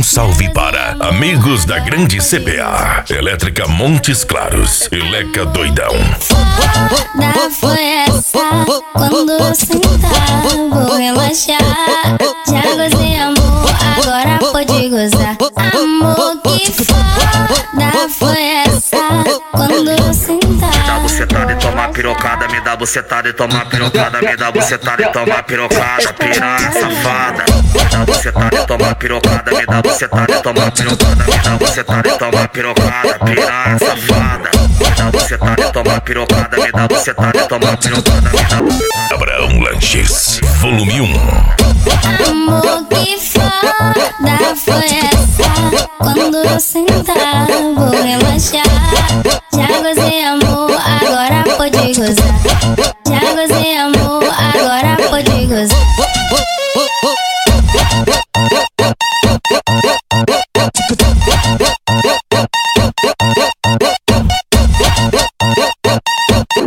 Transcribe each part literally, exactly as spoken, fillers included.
salve para amigos da Grande C P A, Elétrica Montes Claros, Eleca Doidão. Foda foi essa, quando sentar, vou relaxar. Já gozei amor, agora pode gozar. Amor, que foda foi essa, quando sentar. Me dá bucetada e toma pirocada, me dá bucetada e toma pirocada, me dá bucetada e toma pirocada, piranha safada. Me dá bucetada e toma pirocada, me dá bucetada e toma pirocada, me dá bucetada e toma pirocada, piranha safada. Me dá bucetada e toma pirocada, me dá bucetada e toma pirocada, me dá bucetada. Abraão Lanches, volume um. Amor, que foda foi essa, quando sentar, vou relaxar. Já gozei amor, agora pode gozar. Já gozei amor, agora pode gozar.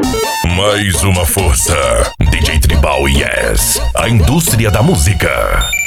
Mais uma força, D J Tribal Yes, a indústria da música.